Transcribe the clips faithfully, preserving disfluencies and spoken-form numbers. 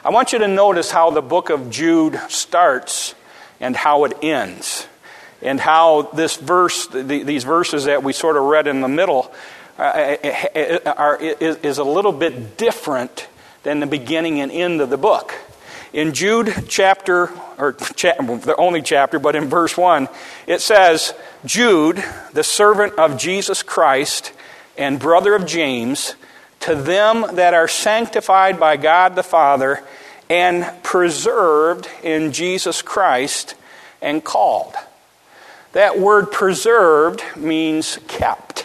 I want you to notice how the book of Jude starts and how it ends, and how this verse, these verses that we sort of read in the middle, uh, are, is a little bit different than the beginning and end of the book. In Jude chapter, or cha- the only chapter, but in verse one, it says, Jude, the servant of Jesus Christ and brother of James, to them that are sanctified by God the Father and preserved in Jesus Christ and called. That word preserved means kept.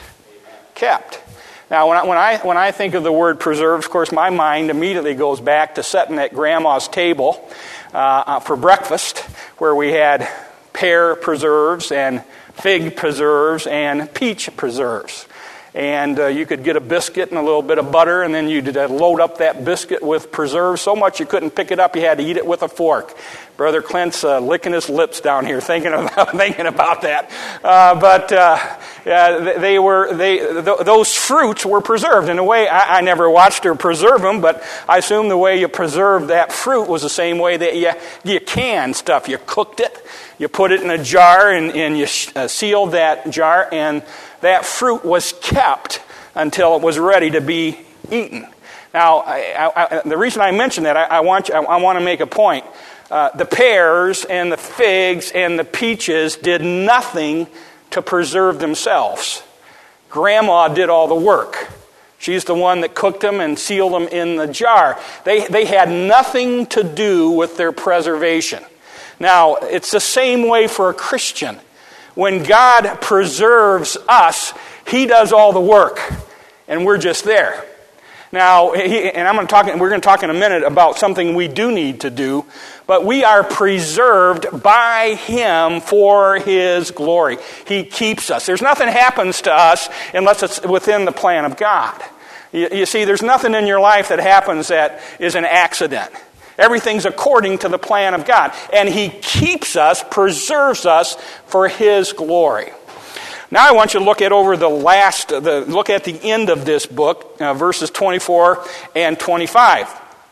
Kept. Now, when I, when I when I think of the word preserved, of course, my mind immediately goes back to sitting at Grandma's table uh, for breakfast, where we had pear preserves and fig preserves and peach preserves. And uh, you could get a biscuit and a little bit of butter, and then you'd uh, load up that biscuit with preserves so much you couldn't pick it up, you had to eat it with a fork. Brother Clint's uh, licking his lips down here thinking about thinking about that. Uh, but uh, yeah, they were they th- those fruits were preserved in a way. I, I never watched her preserve them, but I assume the way you preserved that fruit was the same way that you you can stuff. You cooked it, you put it in a jar, and, and you sh- uh, sealed that jar, and that fruit was kept until it was ready to be eaten. Now, I, I, the reason I mention that, I, I want you, I, I want to make a point. Uh, the pears and the figs and the peaches did nothing to preserve themselves. Grandma did all the work. She's the one that cooked them and sealed them in the jar. They, they had nothing to do with their preservation. Now, it's the same way for a Christian. When God preserves us, He does all the work, and we're just there. Now, he, and I'm going to talk. We're going to talk in a minute about something we do need to do, but we are preserved by Him for His glory. He keeps us. There's nothing happens to us unless it's within the plan of God. You, you see, there's nothing in your life that happens that is an accident. Everything's according to the plan of God. And He keeps us, preserves us for His glory. Now I want you to look at over the last, the look at the end of this book, uh, verses twenty-four and twenty-five.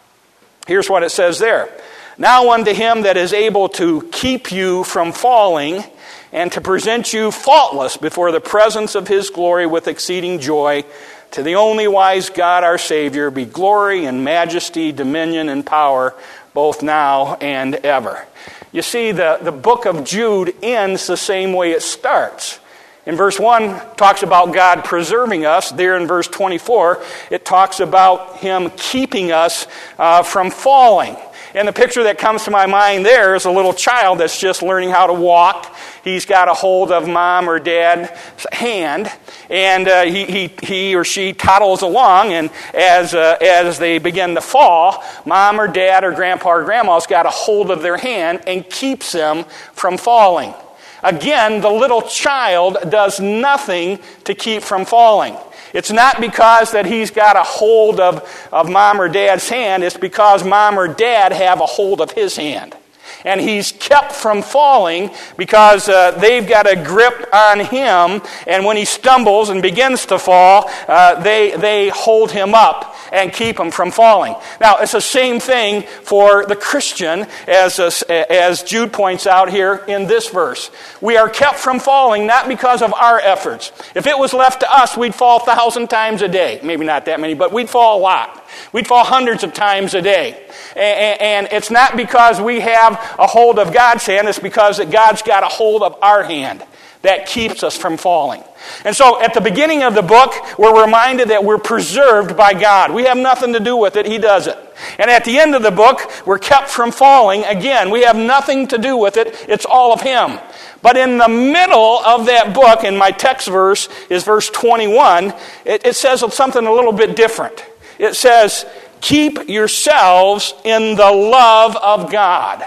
Here's what it says there. Now unto Him that is able to keep you from falling and to present you faultless before the presence of His glory with exceeding joy, to the only wise God our Savior be glory and majesty, dominion and power, both now and ever. You see, the, the book of Jude ends the same way it starts. In verse one, it talks about God preserving us. There in verse twenty-four, it talks about Him keeping us uh, from falling. And the picture that comes to my mind there is a little child that's just learning how to walk. He's got a hold of mom or dad's hand, and uh, he, he he or she toddles along, and as uh, as they begin to fall, mom or dad or grandpa or grandma's got a hold of their hand and keeps them from falling. Again, the little child does nothing to keep from falling. It's not because that he's got a hold of, of mom or dad's hand. It's because mom or dad have a hold of his hand. And he's kept from falling because uh, they've got a grip on him. And when he stumbles and begins to fall, uh, they they hold him up and keep him from falling. Now, it's the same thing for the Christian, as uh, as Jude points out here in this verse. We are kept from falling not because of our efforts. If it was left to us, we'd fall a thousand times a day. Maybe not that many, but we'd fall a lot. We'd fall hundreds of times a day. And it's not because we have a hold of God's hand, it's because that God's got a hold of our hand that keeps us from falling. And so at the beginning of the book, we're reminded that we're preserved by God. We have nothing to do with it, He does it. And at the end of the book, we're kept from falling. Again, we have nothing to do with it, it's all of Him. But in the middle of that book, and my text verse is verse twenty-one, it, it says something a little bit different. It says, keep yourselves in the love of God.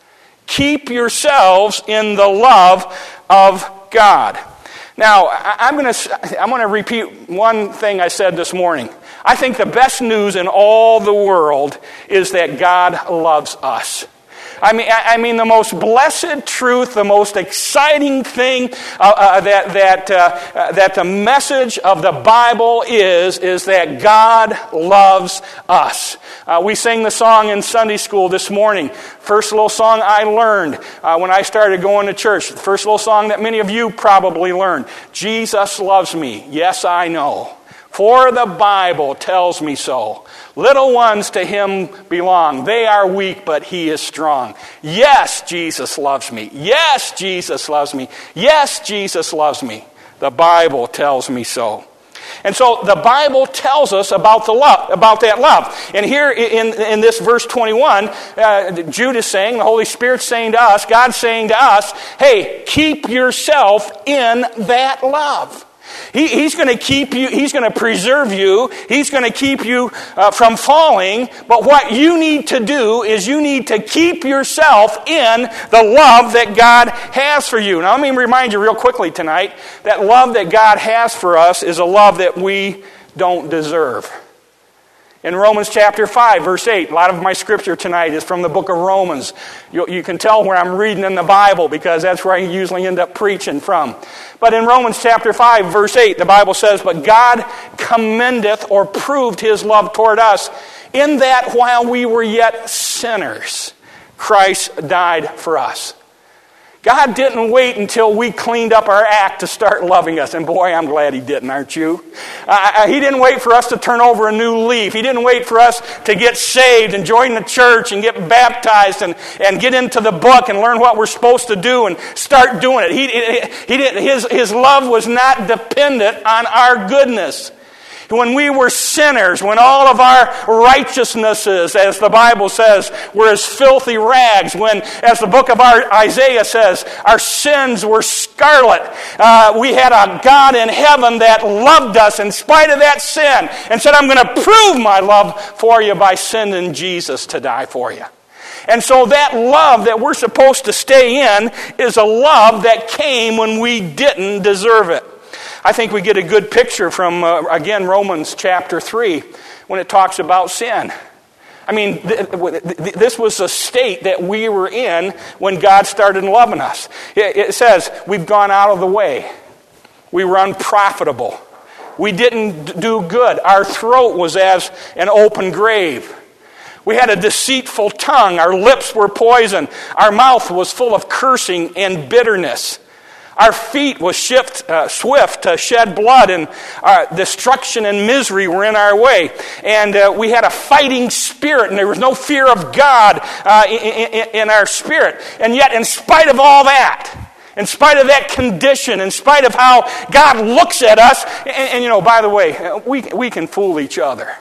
Keep yourselves in the love of God. Now, I'm going to I'm going to repeat one thing I said this morning. I think the best news in all the world is that God loves us. I mean, I mean, the most blessed truth, the most exciting thing uh, uh, that that uh, uh, that the message of the Bible is is that God loves us. Uh, we sang the song in Sunday school this morning. First little song I learned uh, when I started going to church. The first little song that many of you probably learned. Jesus loves me. Yes, I know. For the Bible tells me so. Little ones to him belong. They are weak, but he is strong. Yes, Jesus loves me. Yes, Jesus loves me. Yes, Jesus loves me. The Bible tells me so. And so the Bible tells us about the love, about that love. And here in, in this verse twenty-one, uh, Jude is saying, the Holy Spirit's saying to us, God's saying to us, hey, keep yourself in that love. He, he's going to keep you, he's going to preserve you, he's going to keep you uh, from falling, but what you need to do is you need to keep yourself in the love that God has for you. Now let me remind you real quickly tonight, that love that God has for us is a love that we don't deserve. In Romans chapter five, verse eight, a lot of my scripture tonight is from the book of Romans. You, you can tell where I'm reading in the Bible because that's where I usually end up preaching from. But in Romans chapter five, verse eight, the Bible says, "But God commendeth or proved his love toward us, in that while we were yet sinners, Christ died for us." God didn't wait until we cleaned up our act to start loving us. And boy, I'm glad he didn't, aren't you? Uh, he didn't wait for us to turn over a new leaf. He didn't wait for us to get saved and join the church and get baptized and, and get into the book and learn what we're supposed to do and start doing it. He, he, he didn't, his, his love was not dependent on our goodness. When we were sinners, when all of our righteousnesses, as the Bible says, were as filthy rags, when, as the book of our Isaiah says, our sins were scarlet, uh, we had a God in heaven that loved us in spite of that sin and said, I'm going to prove my love for you by sending Jesus to die for you. And so that love that we're supposed to stay in is a love that came when we didn't deserve it. I think we get a good picture from, uh, again, Romans chapter three, when it talks about sin. I mean, th- th- this was a state that we were in when God started loving us. It, it says, we've gone out of the way. We were unprofitable. We didn't do good. Our throat was as an open grave. We had a deceitful tongue. Our lips were poison. Our mouth was full of cursing and bitterness. Our feet was shift, uh, swift to shed blood, and uh, destruction and misery were in our way. And uh, we had a fighting spirit, and there was no fear of God uh, in, in, in our spirit. And yet, in spite of all that, in spite of that condition, in spite of how God looks at us, and, and you know, by the way, we we can fool each other.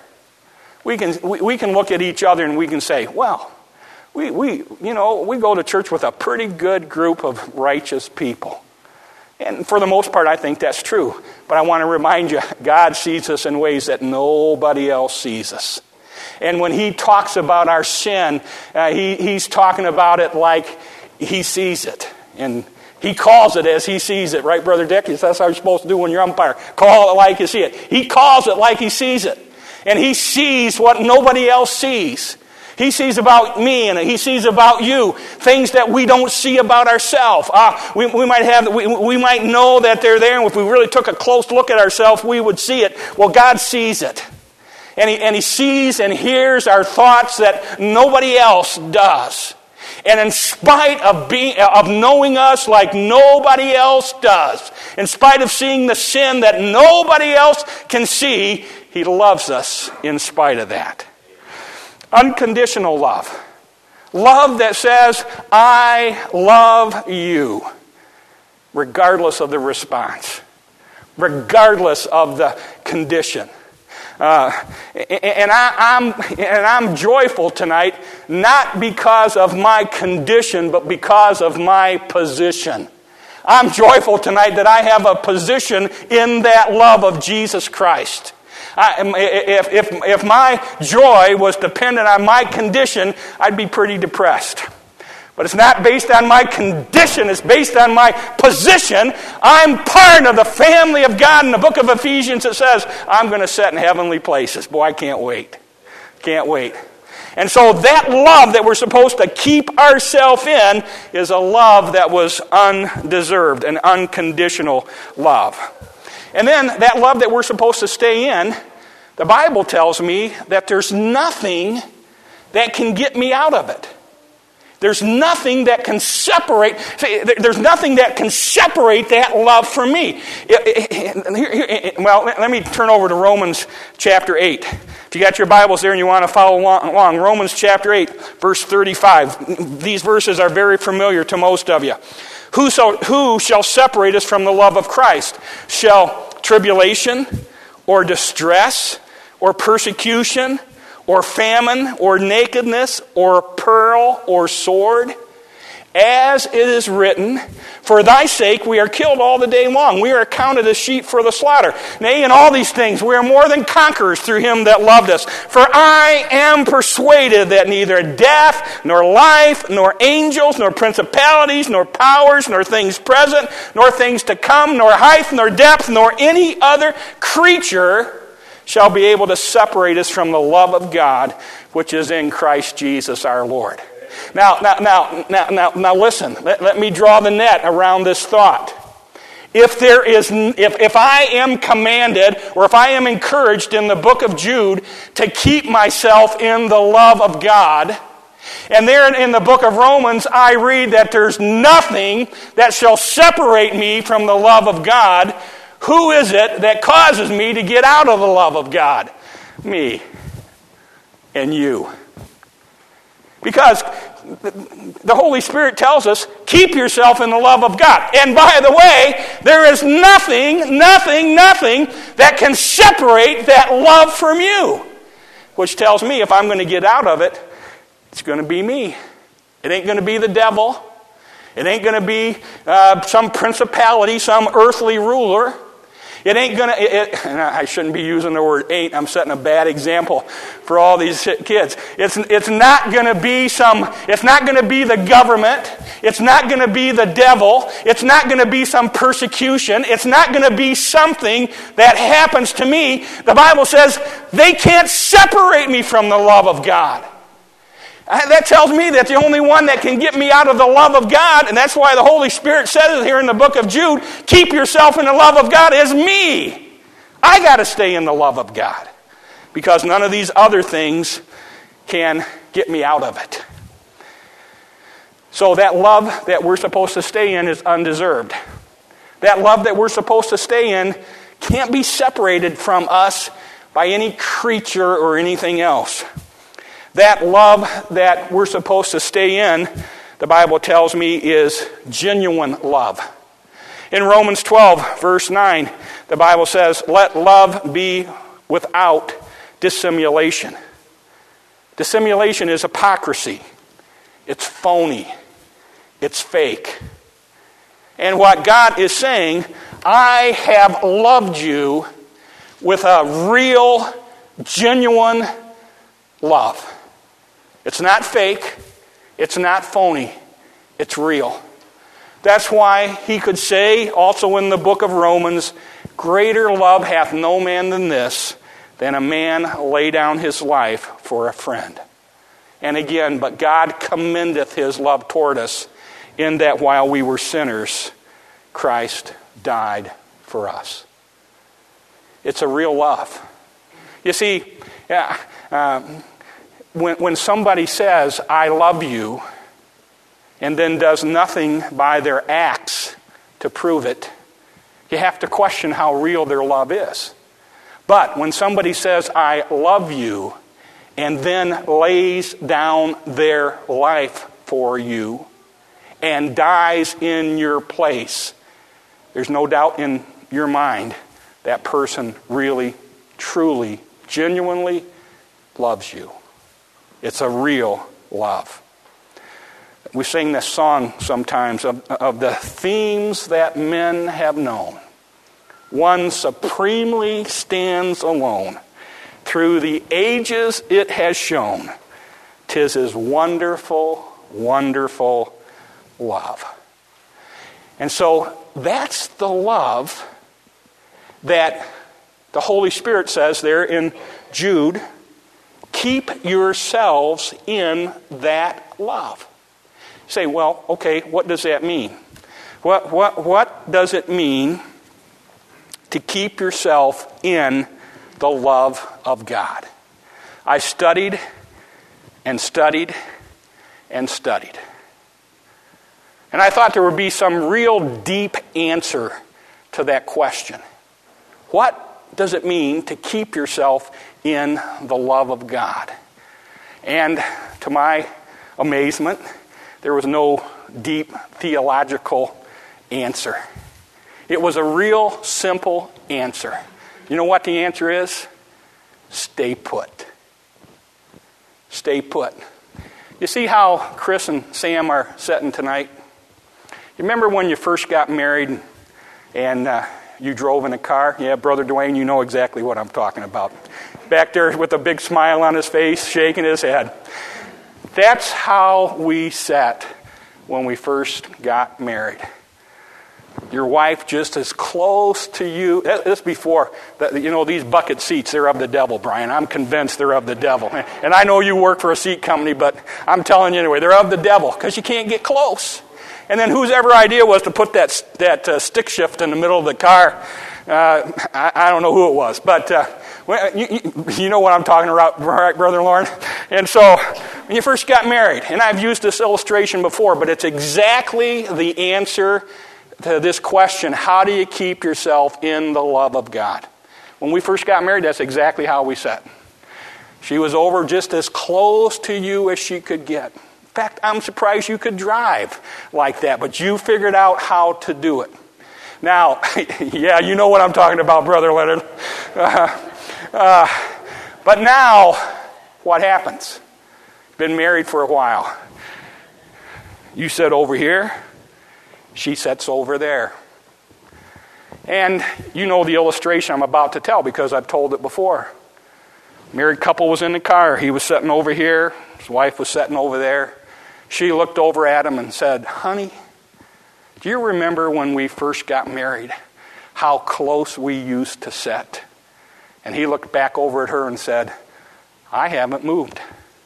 We can we, we can look at each other and we can say, well, we we you know we go to church with a pretty good group of righteous people. And for the most part, I think that's true. But I want to remind you, God sees us in ways that nobody else sees us. And when he talks about our sin, uh, he, he's talking about it like he sees it. And he calls it as he sees it. Right, Brother Dick? That's how you're supposed to do when you're umpire. Call it like you see it. He calls it like he sees it. And he sees what nobody else sees. He sees about me and he sees about you things that we don't see about ourselves. Ah, we, we might have, we, we might know that they're there, and if we really took a close look at ourselves, we would see it. Well, God sees it, and he and he sees and hears our thoughts that nobody else does. And in spite of being of knowing us like nobody else does, in spite of seeing the sin that nobody else can see, he loves us in spite of that. Unconditional love. Love that says, I love you, regardless of the response, regardless of the condition. Uh, and, I, I'm, and I'm joyful tonight, not because of my condition, but because of my position. I'm joyful tonight that I have a position in that love of Jesus Christ. I, if, if, if my joy was dependent on my condition, I'd be pretty depressed. But it's not based on my condition, it's based on my position. I'm part of the family of God. In the book of Ephesians it says, I'm going to sit in heavenly places. Boy, I can't wait. Can't wait. And so that love that we're supposed to keep ourselves in is a love that was undeserved, an unconditional love. And then that love that we're supposed to stay in, the Bible tells me that there's nothing that can get me out of it. There's nothing that can separate, there's nothing that can separate that love from me. Well, let me turn over to Romans chapter eight. If you got your Bibles there and you want to follow along, Romans chapter eight, verse thirty-five. These verses are very familiar to most of you. Who shall, who shall separate us from the love of Christ? Shall tribulation or distress or persecution or famine, or nakedness, or peril, or sword? As it is written, for thy sake we are killed all the day long. We are accounted as sheep for the slaughter. Nay, in all these things we are more than conquerors through him that loved us. For I am persuaded that neither death, nor life, nor angels, nor principalities, nor powers, nor things present, nor things to come, nor height, nor depth, nor any other creature shall be able to separate us from the love of God, which is in Christ Jesus our Lord. Now, now, now, now, now, now listen. Let, let me draw the net around this thought. If there is, if, if I am commanded, or if I am encouraged in the book of Jude to keep myself in the love of God, and there in the book of Romans I read that there's nothing that shall separate me from the love of God, who is it that causes me to get out of the love of God? Me and you. Because the Holy Spirit tells us, keep yourself in the love of God. And by the way, there is nothing, nothing, nothing that can separate that love from you. Which tells me if I'm going to get out of it, it's going to be me. It ain't going to be the devil. It ain't going to be uh, some principality, some earthly ruler. It ain't going to, it, and I shouldn't be using the word ain't, I'm setting a bad example for all these kids. It's, it's not going to be some, it's not going to be the government. It's not going to be the devil. It's not going to be some persecution. It's not going to be something that happens to me. The Bible says they can't separate me from the love of God. That tells me that the only one that can get me out of the love of God, and that's why the Holy Spirit says it here in the book of Jude, keep yourself in the love of God, is me. I got to stay in the love of God because none of these other things can get me out of it. So that love that we're supposed to stay in is undeserved. That love that we're supposed to stay in can't be separated from us by any creature or anything else. That love that we're supposed to stay in, the Bible tells me, is genuine love. In Romans twelve, verse nine, the Bible says, let love be without dissimulation. Dissimulation is hypocrisy. It's phony. It's fake. And what God is saying, I have loved you with a real, genuine love. It's not fake. It's not phony. It's real. That's why he could say, also in the book of Romans, greater love hath no man than this, than a man lay down his life for a friend. And again, but God commendeth his love toward us, in that while we were sinners, Christ died for us. It's a real love. You see, yeah, um, When, when somebody says, I love you, and then does nothing by their acts to prove it, you have to question how real their love is. But when somebody says, I love you, and then lays down their life for you, and dies in your place, there's no doubt in your mind that person really, truly, genuinely loves you. It's a real love. We sing this song sometimes of, of the themes that men have known. One supremely stands alone. Through the ages it has shown. 'Tis his wonderful, wonderful love. And so that's the love that the Holy Spirit says there in Jude, keep yourselves in that love. You say, well, okay, what does that mean? What, what, what does it mean to keep yourself in the love of God? I studied and studied and studied. And I thought there would be some real deep answer to that question. What does it mean to keep yourself in the love of God? And to my amazement, there was no deep theological answer. It was a real simple answer. You know what the answer is? Stay put. Stay put. You see how Chris and Sam are sitting tonight? You remember when you first got married and uh, you drove in a car? Yeah, Brother Dwayne, you know exactly what I'm talking about. Back there with a big smile on his face, shaking his head. That's how we sat when we first got married. Your wife just as close to you. This before, you know, these bucket seats, they're of the devil, Brian. I'm convinced they're of the devil. And I know you work for a seat company, but I'm telling you anyway, they're of the devil because you can't get close. And then whose ever idea was to put that that uh, stick shift in the middle of the car? Uh, I, I don't know who it was, but uh, you, you, you know what I'm talking about, right, Brother Lauren? And so when you first got married, and I've used this illustration before, but it's exactly the answer to this question: how do you keep yourself in the love of God? When we first got married, that's exactly how we sat. She was over just as close to you as she could get. In fact, I'm surprised you could drive like that, but you figured out how to do it. Now, yeah, you know what I'm talking about, Brother Leonard. Uh, uh, but now, what happens? Been married for a while. You sit over here. She sits over there. And you know the illustration I'm about to tell because I've told it before. Married couple was in the car. He was sitting over here. His wife was sitting over there. She looked over at him and said, "Honey, do you remember when we first got married, how close we used to sit?" And he looked back over at her and said, "I haven't moved.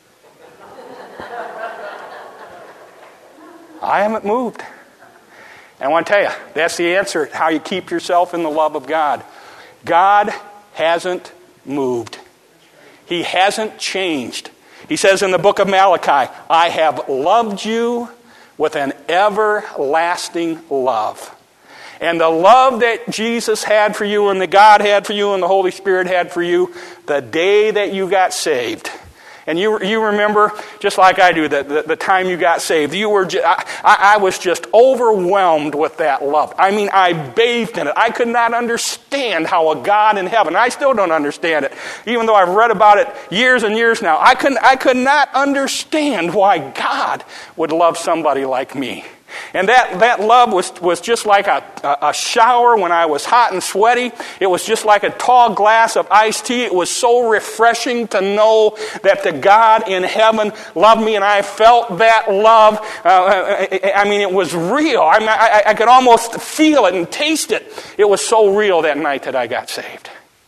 I haven't moved." And I want to tell you, that's the answer to how you keep yourself in the love of God. God hasn't moved. He hasn't changed. He says in the book of Malachi, "I have loved you with an everlasting love." And the love that Jesus had for you and that God had for you and the Holy Spirit had for you the day that you got saved. And you you remember, just like I do, the, the, the time you got saved. You were just, I, I was just overwhelmed with that love. I mean, I bathed in it. I could not understand how a God in heaven, I still don't understand it, even though I've read about it years and years now. I couldn't, I could not understand why God would love somebody like me. And that, that love was, was just like a, a, a shower when I was hot and sweaty. It was just like a tall glass of iced tea. It was so refreshing to know that the God in heaven loved me, and I felt that love. Uh, I mean, it was real. I, mean, I, I could almost feel it and taste it. It was so real that night that I got saved.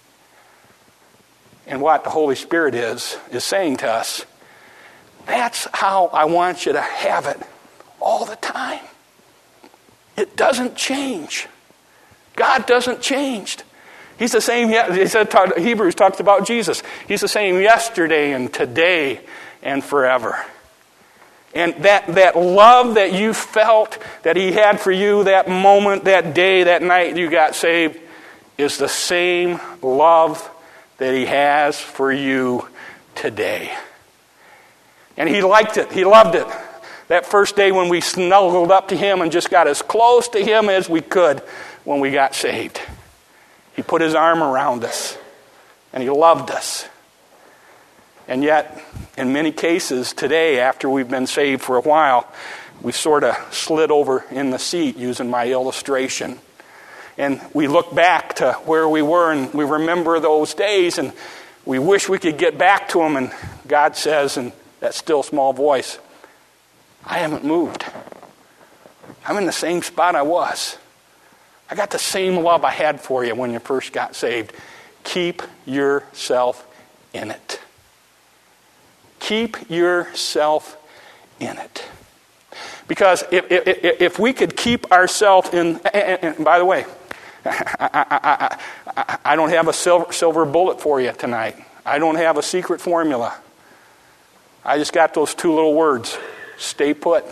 And what the Holy Spirit is, is saying to us, that's how I want you to have it. All the time. It doesn't change. God doesn't change. He's the same. He said, Hebrews talks about Jesus. He's the same yesterday and today and forever. And that, that love that you felt that he had for you that moment, that day, that night you got saved is the same love that he has for you today. And he liked it. He loved it. That first day when we snuggled up to him and just got as close to him as we could when we got saved. He put his arm around us and he loved us. And yet, in many cases today, after we've been saved for a while, we sort of slid over in the seat using my illustration. And we look back to where we were and we remember those days and we wish we could get back to them. And God says in that still small voice, I haven't moved. I'm in the same spot I was. I got the same love I had for you when you first got saved. Keep yourself in it. Keep yourself in it. Because if, if, if we could keep ourselves in, and, and by the way, I, I, I, I don't have a silver, silver bullet for you tonight. I don't have a secret formula. I just got those two little words. Stay put.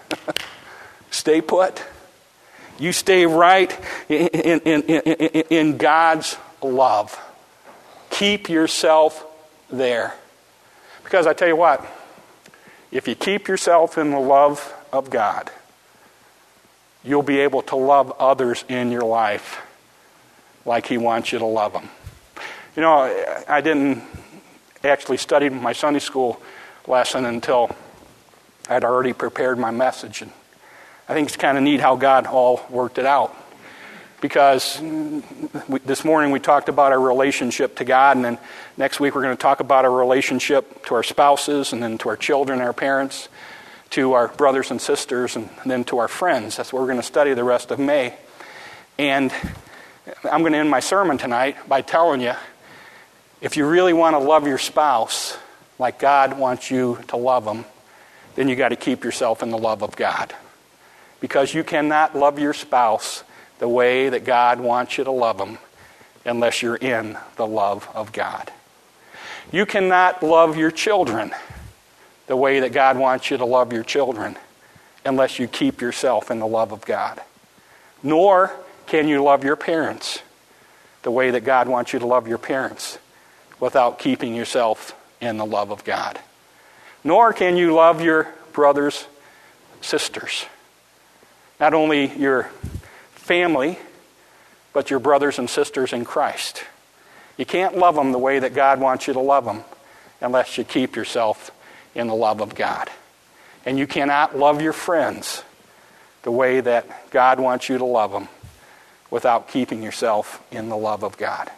Stay put. You stay right in, in, in, in, in God's love. Keep yourself there. Because I tell you what, if you keep yourself in the love of God, you'll be able to love others in your life like He wants you to love them. You know, I didn't actually study my Sunday school lesson until I'd already prepared my message. And I think it's kind of neat how God all worked it out. Because we, this morning we talked about our relationship to God, and then next week we're going to talk about our relationship to our spouses, and then to our children, our parents, to our brothers and sisters, and then to our friends. That's what we're going to study the rest of May. And I'm going to end my sermon tonight by telling you, if you really want to love your spouse like God wants you to love them, then you got to keep yourself in the love of God. Because you cannot love your spouse the way that God wants you to love them unless you're in the love of God. You cannot love your children the way that God wants you to love your children unless you keep yourself in the love of God. Nor can you love your parents the way that God wants you to love your parents without keeping yourself in the love of God. Nor can you love your brothers, sisters. Not only your family, but your brothers and sisters in Christ. You can't love them the way that God wants you to love them unless you keep yourself in the love of God. And you cannot love your friends the way that God wants you to love them without keeping yourself in the love of God.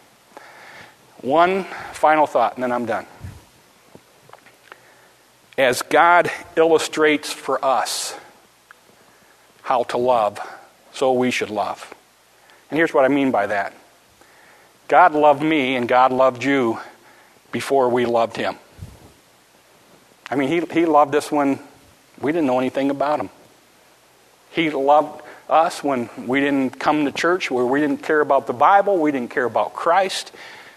One final thought, and then I'm done. As God illustrates for us how to love, so we should love. And here's what I mean by that. God loved me and God loved you before we loved Him. I mean, He, he loved us when we didn't know anything about Him. He loved us when we didn't come to church, where we didn't care about the Bible, we didn't care about Christ.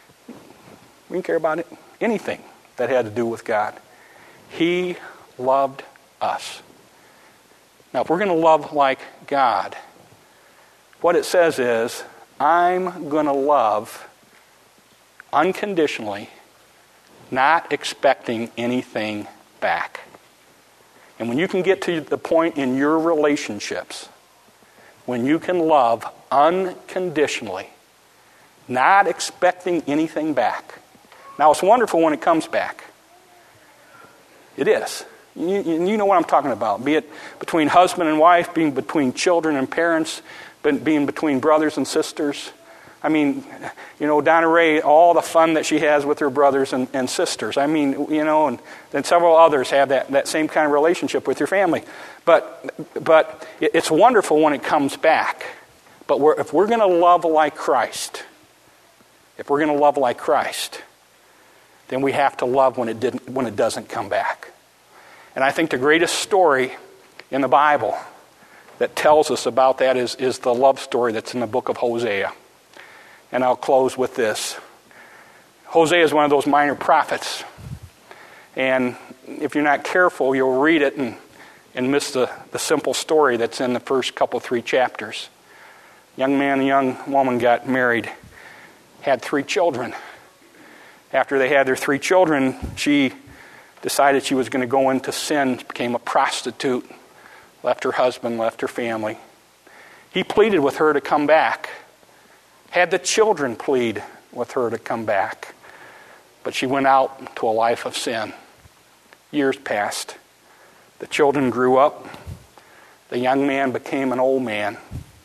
We didn't care about it, anything that had to do with God. He loved us. Now, if we're going to love like God, what it says is, I'm going to love unconditionally, not expecting anything back. And when you can get to the point in your relationships, when you can love unconditionally, not expecting anything back. Now, it's wonderful when it comes back. It is. You, you know what I'm talking about. Be it between husband and wife, being between children and parents, being between brothers and sisters. I mean, you know, Donna Ray, all the fun that she has with her brothers and, and sisters. I mean, you know, and then several others have that, that same kind of relationship with your family. But but it's wonderful when it comes back. But we're, if we're going to love like Christ, if we're going to love like Christ, then we have to love when it didn't when it doesn't come back. And I think the greatest story in the Bible that tells us about that is, is the love story that's in the book of Hosea. And I'll close with this. Hosea is one of those minor prophets. And if you're not careful, you'll read it and, and miss the, the simple story that's in the first couple, three chapters. Young man and young woman got married, had three children. After they had their three children, she decided she was going to go into sin, became a prostitute, left her husband, left her family. He pleaded with her to come back. Had the children plead with her to come back. But she went out to a life of sin. Years passed. The children grew up. The young man became an old man.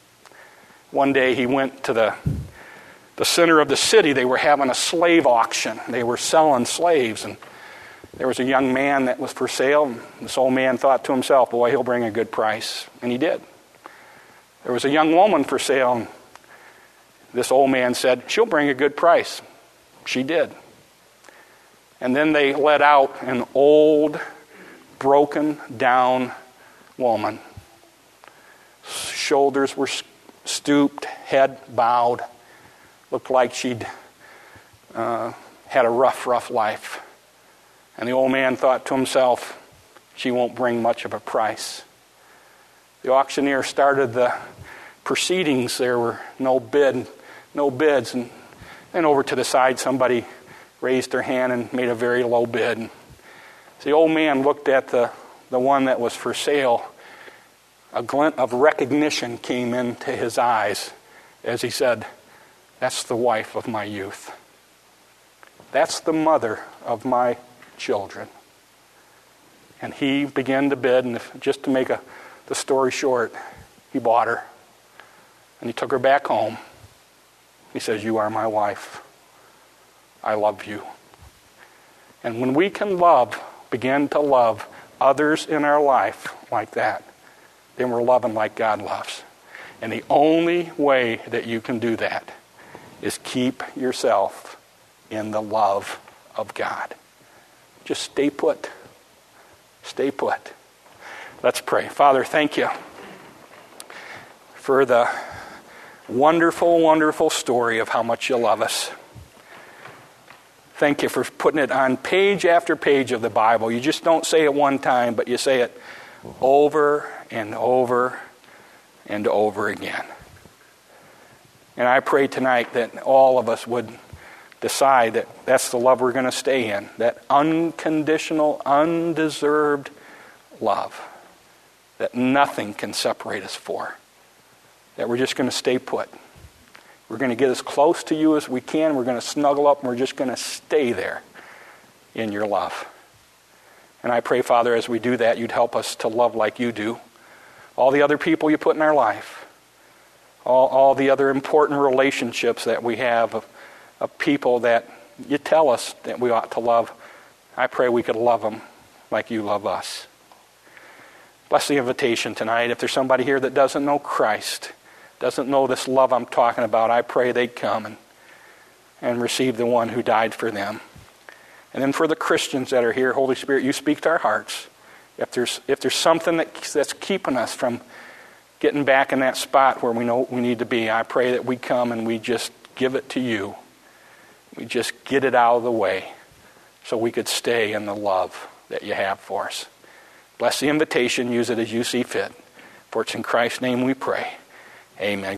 One day he went to the, the center of the city. They were having a slave auction. They were selling slaves. And there was a young man that was for sale. And this old man thought to himself, boy, he'll bring a good price. And he did. There was a young woman for sale. And this old man said, she'll bring a good price. She did. And then they let out an old, broken down woman. Shoulders were stooped, head bowed. Looked like she'd uh, had a rough, rough life. And the old man thought to himself, she won't bring much of a price. The auctioneer started the proceedings. There were no bid, no bids. And then over to the side, somebody raised their hand and made a very low bid. And the old man looked at the, the one that was for sale. A glint of recognition came into his eyes as he said, that's the wife of my youth. That's the mother of my children. And he began to bid, and if, just to make a, the story short, he bought her. And he took her back home. He says, you are my wife. I love you. And when we can love, begin to love others in our life like that, then we're loving like God loves. And the only way that you can do that is keep yourself in the love of God. Just stay put. Stay put. Let's pray. Father, thank you for the wonderful, wonderful story of how much you love us. Thank you for putting it on page after page of the Bible. You just don't say it one time, but you say it over and over and over again. And I pray tonight that all of us would decide that that's the love we're going to stay in, that unconditional, undeserved love that nothing can separate us for, that we're just going to stay put. We're going to get as close to you as we can. We're going to snuggle up, and we're just going to stay there in your love. And I pray, Father, as we do that, you'd help us to love like you do. All the other people you put in our life, all, all the other important relationships that we have of, of people that you tell us that we ought to love, I pray we could love them like you love us. Bless the invitation tonight. If there's somebody here that doesn't know Christ, doesn't know this love I'm talking about, I pray they'd come and, and receive the one who died for them. And then for the Christians that are here, Holy Spirit, you speak to our hearts. If there's if there's something that, that's keeping us from getting back in that spot where we know we need to be, I pray that we come and we just give it to you. We just get it out of the way so we could stay in the love that you have for us. Bless the invitation. Use it as you see fit. For it's in Christ's name we pray. Amen.